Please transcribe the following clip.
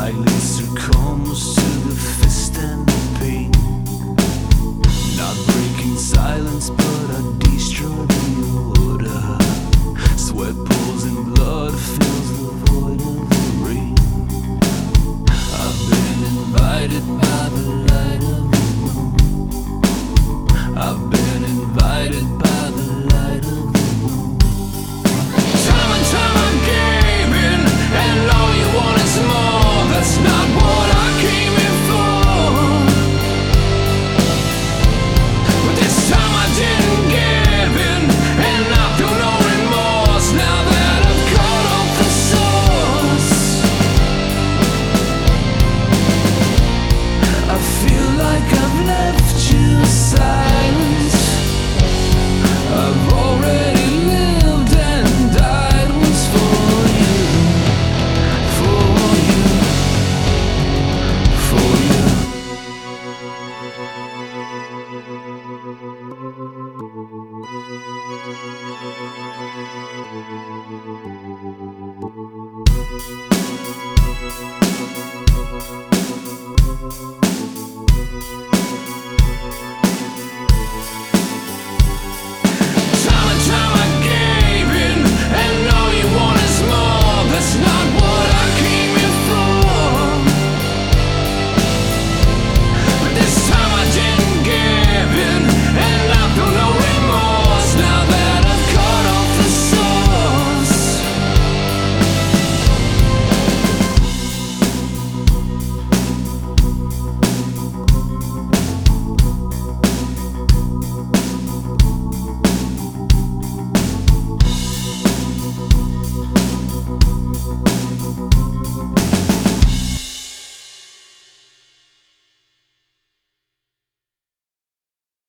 Blindly succumbs to the fist and the pain. Not breaking silence, but I destroy the order. Sweat pools and blood fills the void of the rain. I've been invited by the light of the moon. I've been invited by the light of the moon. Time and time I gave in, and all you want is more. That's not what I came here for. But this time I didn't give in, and I feel no remorse now that I've cut off the source. I feel like I've left you silent. I've already lived and died once for you, for you, for you.